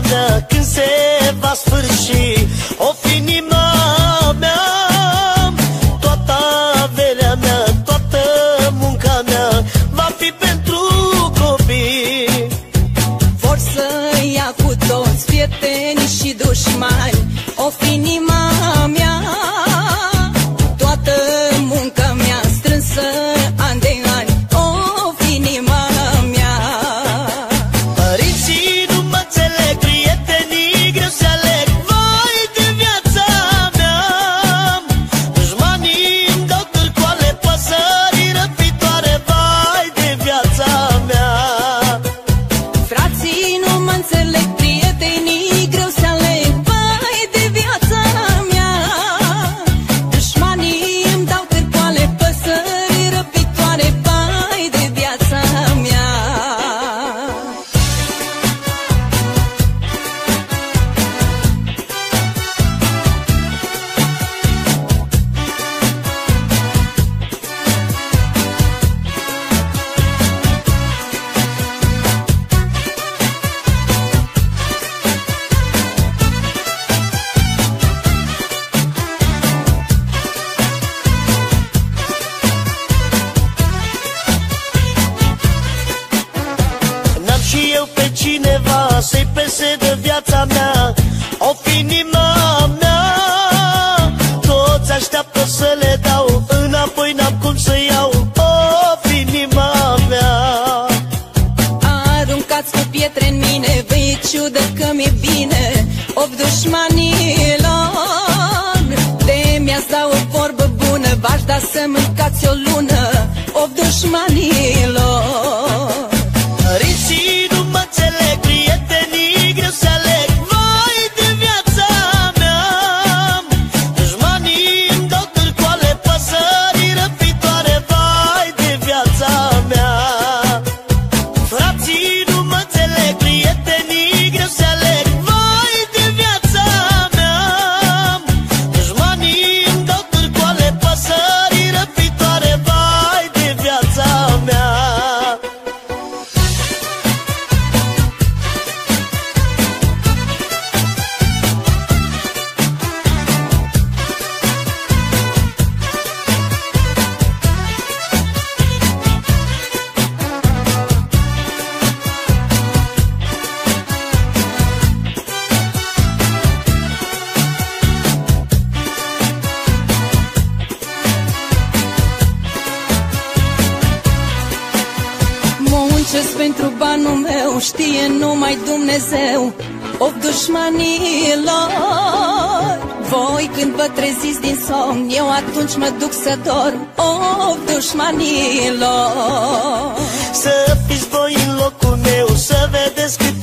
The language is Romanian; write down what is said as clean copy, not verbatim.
mea când se va sfârși. O fi inima mea, toată averea mea, toată munca mea va fi pentru copii. Vor să ia cu toți prieteni și dușmani. O fi inima mea, toată munca mea strânsă ani de ani. O fi inima mea. Părinții nu mă înțeleg, prietenii greu se aleg. Vai de viața mea, dușmanii îmi dau târcoale, păsări răpitoare. Vai de viața mea. Frații nu mă înțeleg, prietenii greu se aleg. Vai de viața mea, dușmanii îmi dau târcoale, păsări răpitoare. Vai de viața mea. N-am și eu pe cineva să-i pese de viața mea. O fi inima mea, toți așteaptă să le dau, înapoi n-am cum să iau. O fi inima mea. Aruncați cu pietre în mine, vă-i ciudă că mi-e bine. Of dușmanilor, de mi-ați da o vorbă bună, v-aș da să mâncați o lună. Of dușmanilor. Părinții nu mă înțeleg, prietenii greu se aleg. Vai de viața mea, dușmanii îmi dau târcoale, păsări răpitoare. Vai de viața mea. Frații nu mă înțeleg, prietenii greu se aleg. Vai de viața mea, dușmanii îmi dau târcoale, păsări răpitoare. Vai de viața mea. Muncesc pentru banul meu, știe numai Dumnezeu. Of dușmanilor, voi când vă treziți din somn, eu atunci mă duc să dorm. Of dușmanilor. Să fiți voi în locul meu, să vedeți cât